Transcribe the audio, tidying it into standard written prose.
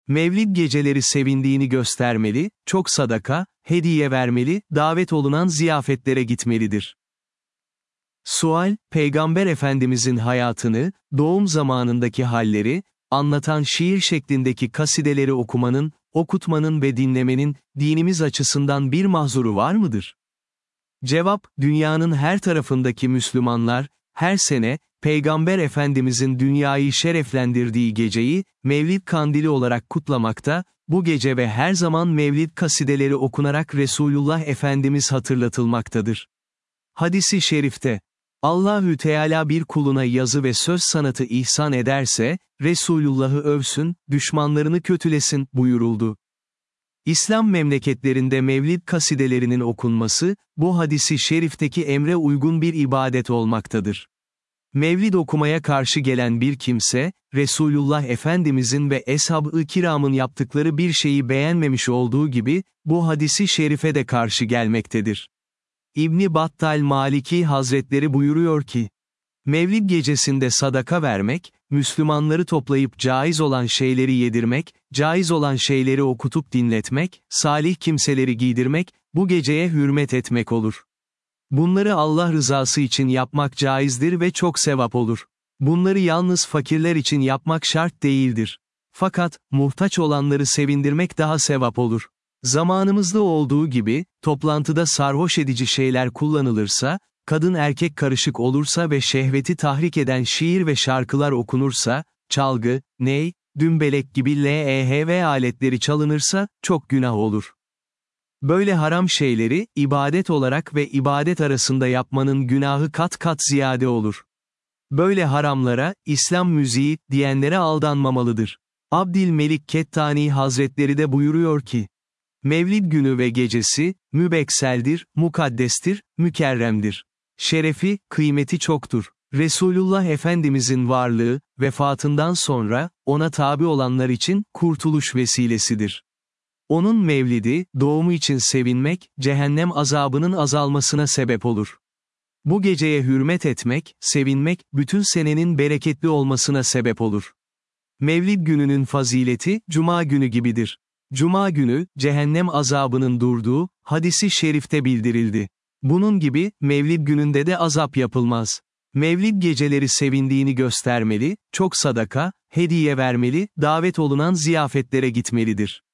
Mevlid geceleri sevindiğini göstermeli, çok sadaka, hediye vermeli, davet olunan ziyafetlere gitmelidir. Sual, Peygamber Efendimizin hayatını, doğum zamanındaki halleri, anlatan şiir şeklindeki kasideleri okumanın, okutmanın ve dinlemenin, dinimiz açısından bir mahzuru var mıdır? Cevap, dünyanın her tarafındaki Müslümanlar, her sene, Peygamber Efendimizin dünyayı şereflendirdiği geceyi, Mevlid Kandili olarak kutlamakta, bu gece ve her zaman Mevlid kasideleri okunarak Resulullah Efendimiz hatırlatılmaktadır. Hadis-i şerifte, Allahü Teala bir kuluna yazı ve söz sanatı ihsan ederse, Resulullah'ı övsün, düşmanlarını kötülesin, buyuruldu. İslam memleketlerinde Mevlid kasidelerinin okunması, bu hadisi şerifteki emre uygun bir ibadet olmaktadır. Mevlid okumaya karşı gelen bir kimse, Resulullah Efendimizin ve Eshab-ı Kiram'ın yaptıkları bir şeyi beğenmemiş olduğu gibi, bu hadisi şerife de karşı gelmektedir. İbn Battal Maliki Hazretleri buyuruyor ki, Mevlid gecesinde sadaka vermek, Müslümanları toplayıp caiz olan şeyleri yedirmek, caiz olan şeyleri okutup dinletmek, salih kimseleri giydirmek, bu geceye hürmet etmek olur. Bunları Allah rızası için yapmak caizdir ve çok sevap olur. Bunları yalnız fakirler için yapmak şart değildir. Fakat, muhtaç olanları sevindirmek daha sevap olur. Zamanımızda olduğu gibi, toplantıda sarhoş edici şeyler kullanılırsa, kadın erkek karışık olursa ve şehveti tahrik eden şiir ve şarkılar okunursa, çalgı, ney, dümbelek gibi lehv aletleri çalınırsa, çok günah olur. Böyle haram şeyleri, ibadet olarak ve ibadet arasında yapmanın günahı kat kat ziyade olur. Böyle haramlara, İslam müziği, diyenlere aldanmamalıdır. Abdülmelik Kettani Hazretleri de buyuruyor ki, Mevlid günü ve gecesi, mübekseldir, mukaddestir, mükerremdir. Şerefi, kıymeti çoktur. Resulullah Efendimizin varlığı, vefatından sonra, ona tabi olanlar için, kurtuluş vesilesidir. Onun mevlidi, doğumu için sevinmek, cehennem azabının azalmasına sebep olur. Bu geceye hürmet etmek, sevinmek, bütün senenin bereketli olmasına sebep olur. Mevlid gününün fazileti, Cuma günü gibidir. Cuma günü, cehennem azabının durduğu, hadisi şerifte bildirildi. Bunun gibi, Mevlid gününde de azap yapılmaz. Mevlid geceleri sevindiğini göstermeli, çok sadaka, hediye vermeli, davet olunan ziyafetlere gitmelidir.